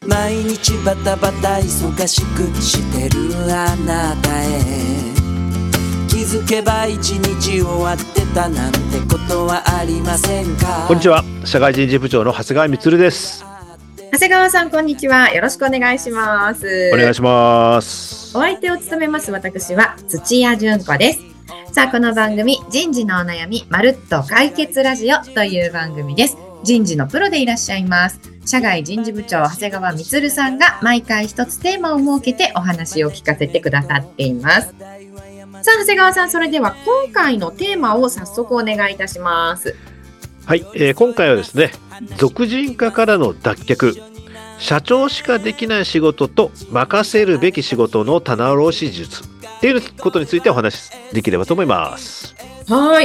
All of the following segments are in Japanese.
毎日バタバタ忙しくしてるあなたへ、気づけば一日終わってたなんてことはありませんか。 こんにちは、社会人事部長の長谷川充です。 長谷川さん、こんにちは。よろしくお願いします。 お願いします。 お相手を務めます私は土屋純子です。さあ、この番組、人事のお悩みまるっと解決ラジオという番組です。人事のプロでいらっしゃいます社外人事部長長谷川充さんが毎回一つテーマを設けてお話を聞かせてくださっています。さあ、長谷川さん、それでは今回のテーマを早速お願いいたします。 はい、今回はですね、属人化からの脱却、社長しかできない仕事と任せるべき仕事の棚卸し術っていうことについてお話しできればと思います。 はい、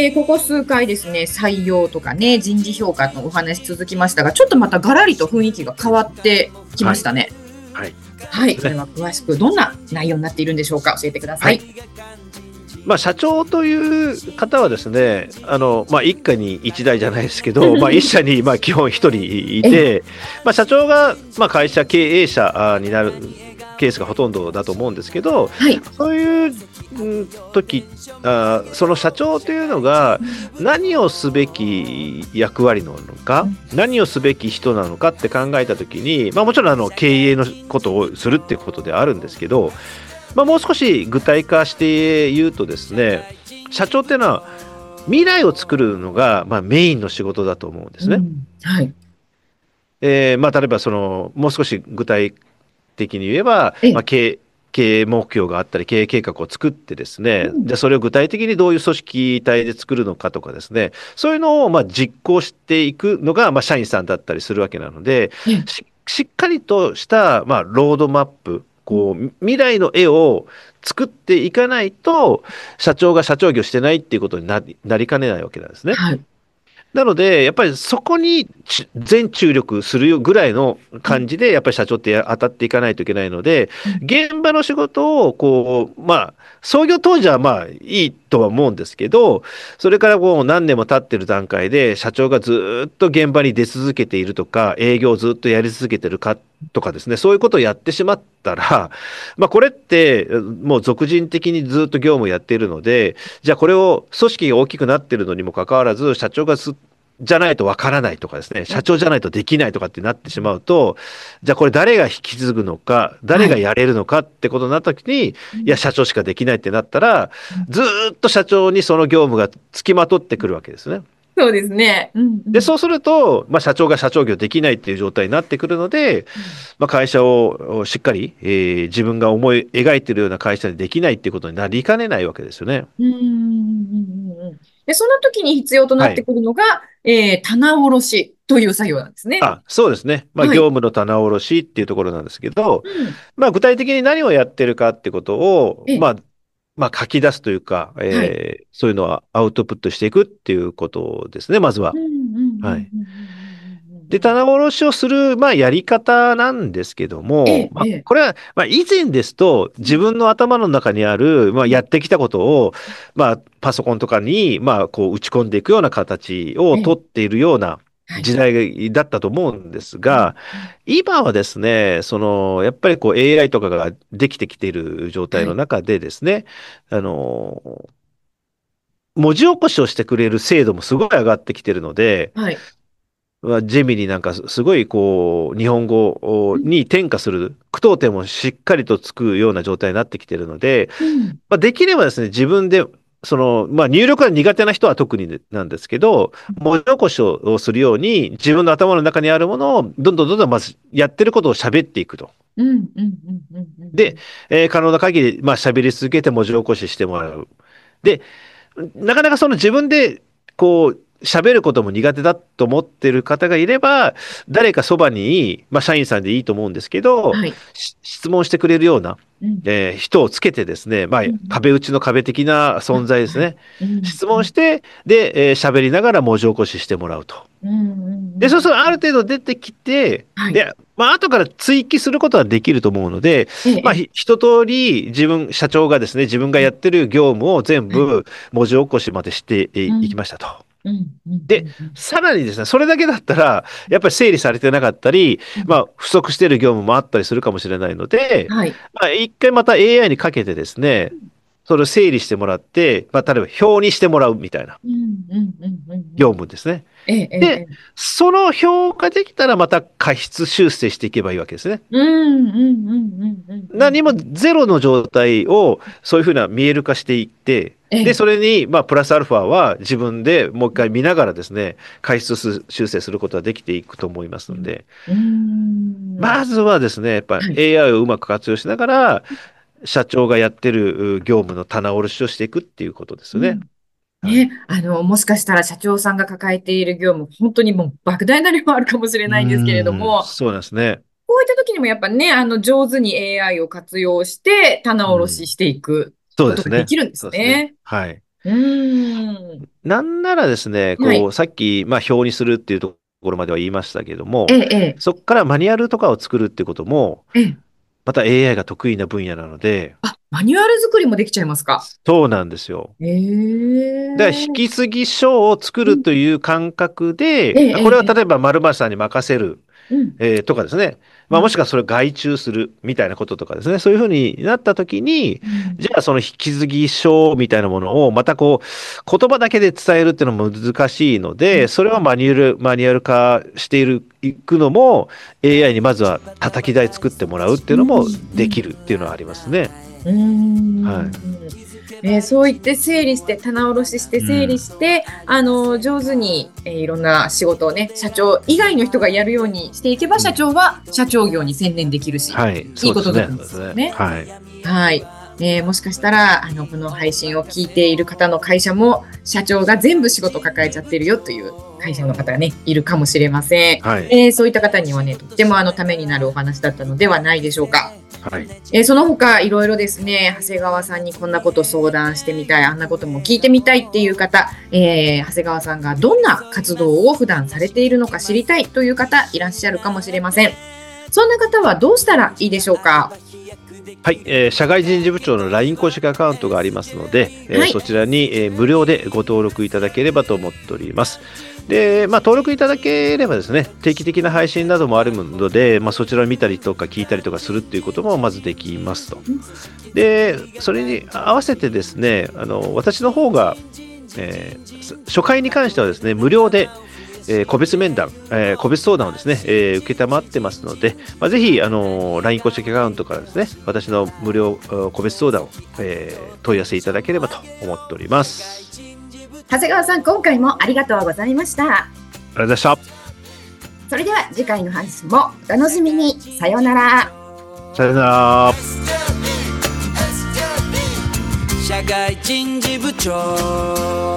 ここ数回ですね、採用とかね、人事評価のお話続きましたが、ちょっとまたガラリと雰囲気が変わってきましたね。 はい、 はい、それは詳しくどんな内容になっているんでしょうか、教えてください。 社長という方はですね、一家に一台じゃないですけど、一社に基本一人いて、社長が会社経営者になるケースがほとんどだと思うんですけど、 はい、 そういう時、その社長というのが何をすべき役割なのか、何をすべき人なのかって考えた時に、もちろん経営のことをするっていうことであるんですけど、もう少し具体化して言うとですね、社長っていうのは未来を作るのがメインの仕事だと思うんですね。 はい。 例えばもう少し具体的に言えば、経営目標があったり経営計画を作ってですね、じゃあそれを具体的にどういう組織体で作るのかとかですね、そういうのを実行していくのが社員さんだったりするわけなので、しっかりとしたロードマップ、未来の絵を作っていかないと社長が社長業してないっていうことになりかねないわけなんですね。 はい、 なのでやっぱりそこに全注力するぐらいの感じでやっぱり社長って当たっていかないといけないので、現場の仕事を創業当時はいいとは思うんですけど、それから何年も経ってる段階で社長がずっと現場に出続けているとか、営業をずっとやり続けてるかとかですね、そういうことをやってしまったら、これってもう属人的にずっと業務をやっているので、じゃあこれを組織が大きくなっているのにもかかわらず社長がじゃないとわからないとかですね、社長じゃないとできないとかってなってしまうと、じゃあこれ誰が引き継ぐのか、誰がやれるのかってことになった時に、いや社長しかできないってなったら、ずっと社長にその業務がつきまとってくるわけですね。 そうですね。 でそうすると、社長が社長業できないっていう状態になってくるので、会社をしっかり、自分が思い描いているような会社でできないっていうことになりかねないわけですよね。 でその時に必要となってくるのが、棚卸しという作業なんですね。 そうですね。業務の棚卸しっていうところなんですけど、具体的に何をやってるかってことを、書き出すというか、そういうのはアウトプットしていくっていうことですね、まずは。で、棚卸しをする、やり方なんですけども、これは、以前ですと、自分の頭の中にある、やってきたことを、パソコンとかに、打ち込んでいくような形を取っているような時代だったと思うんですが、今はですね、やっぱりAI とかができてきている状態の中でですね、文字起こしをしてくれる精度もすごい上がってきているので、ジェミニなんかすごい日本語に転化する句読点もしっかりとつくような状態になってきているので、できればですね、自分で入力が苦手な人は特になんですけど、文字起こしをするように自分の頭の中にあるものをどんどんまずやってることを喋っていくと。で、可能な限り喋り続けて文字起こししてもらう。で、なかなか自分で喋ることも苦手だと思ってる方がいれば、誰かそばに、社員さんでいいと思うんですけど、質問してくれるような、人をつけてですね、壁打ちの壁的な存在ですね。質問して、で、喋りながら文字起こししてもらうと。で、そうするとある程度出てきて、で、後から追記することはできると思うので、一通り社長がですね、自分がやってる業務を全部文字起こしまでしていきましたと。 で、さらにですね、それだけだったら、やっぱり整理されてなかったり、不足している業務もあったりするかもしれないので、一回また AI にかけてですね、それを整理してもらって、例えば表にしてもらうみたいな業務ですね。で、その表ができたらまた過失修正していけばいいわけですね。何もゼロの状態をそういうふうな見える化していって、で、それに、プラスアルファは自分でもう一回見ながらですね、過失修正することができていくと思いますので、まずはですね、やっぱ AI をうまく活用しながら、社長がやってる業務の棚卸しをしていくっていうことですね。 もしかしたら社長さんが抱えている業務、本当にもう莫大な量あるかもしれないんですけれども、 そうなんですね。 こういった時にもやっぱね、上手に AI を活用して棚卸ししていくことができるんですね。 はい。なんならですね、さっき、表にするっていうところまでは言いましたけども、そこからマニュアルとかを作るっていうことも、また AI が得意な分野なので。 マニュアル作りもできちゃいますか？ そうなんですよ。だから引き継ぎ書を作るという感覚で、これは例えば〇〇さんに任せる、とかですね。もしくはそれを外注するみたいなこととかですね。そういうふうになった時に、じゃあその引き継ぎ書みたいなものをまた言葉だけで伝えるっていうのも難しいので、それはマニュアル化していくのも AI にまずは叩き台作ってもらうっていうのもできるっていうのはありますね。 そう言って整理して棚卸しして整理して、上手に、いろんな仕事をね、社長以外の人がやるようにしていけば、社長は社長業に専念できるし、いいことなんですよね。もしかしたらこの配信を聞いている方の会社も社長が全部仕事抱えちゃってるよという会社の方がねいるかもしれません。そういった方にはねとってもためになるお話だったのではないでしょうか。その他いろいろですね、長谷川さんにこんなこと相談してみたい、あんなことも聞いてみたいっていう方、長谷川さんがどんな活動を普段されているのか知りたいという方いらっしゃるかもしれません。そんな方はどうしたらいいでしょうか？ 社外人事部長の LINE 公式アカウントがありますので、そちらに、無料でご登録いただければと思っております。で、登録いただければですね、定期的な配信などもあるので、そちらを見たりとか聞いたりとかするっていうこともまずできますと。で、それに合わせてですね、私の方が、初回に関してはですね、無料で個別面談、個別相談をですね、受けたまってますので、ぜひLINE 公式アカウントからですね、私の無料個別相談を、問い合わせいただければと思っております。 長谷川さん、今回もありがとうございました。ありがとうございました。 それでは次回の配信もお楽しみに。さようなら。 さようなら。 社外人事部長